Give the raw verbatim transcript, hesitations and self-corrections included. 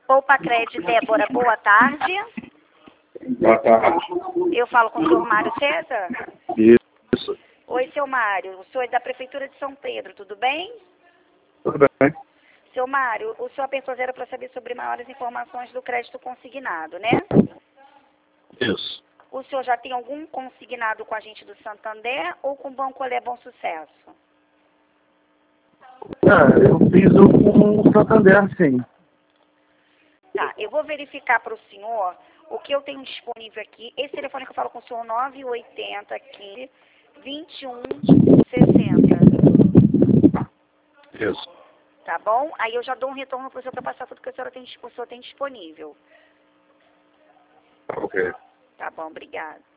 Poupa Crédito, Débora, boa tarde. Boa tarde. Eu falo com o senhor Mário César? Isso. Oi, seu Mário. O senhor é da Prefeitura de São Pedro, tudo bem? Tudo bem. Seu Mário, o senhor apertou zero para saber sobre maiores informações do crédito consignado, né? Isso. O senhor já tem algum consignado com a gente do Santander ou com o Banco Olé Bom Sucesso? Ah, eu fiz um com o Santander, sim. Tá, eu vou verificar para o senhor o que eu tenho disponível aqui. Esse telefone que eu falo com o senhor, nove oito zero, quinze, vinte e um, sessenta. Isso. Tá bom? Aí eu já dou um retorno para o senhor para passar tudo que o senhor tem, o senhor tem disponível. Ok. Tá bom, obrigada.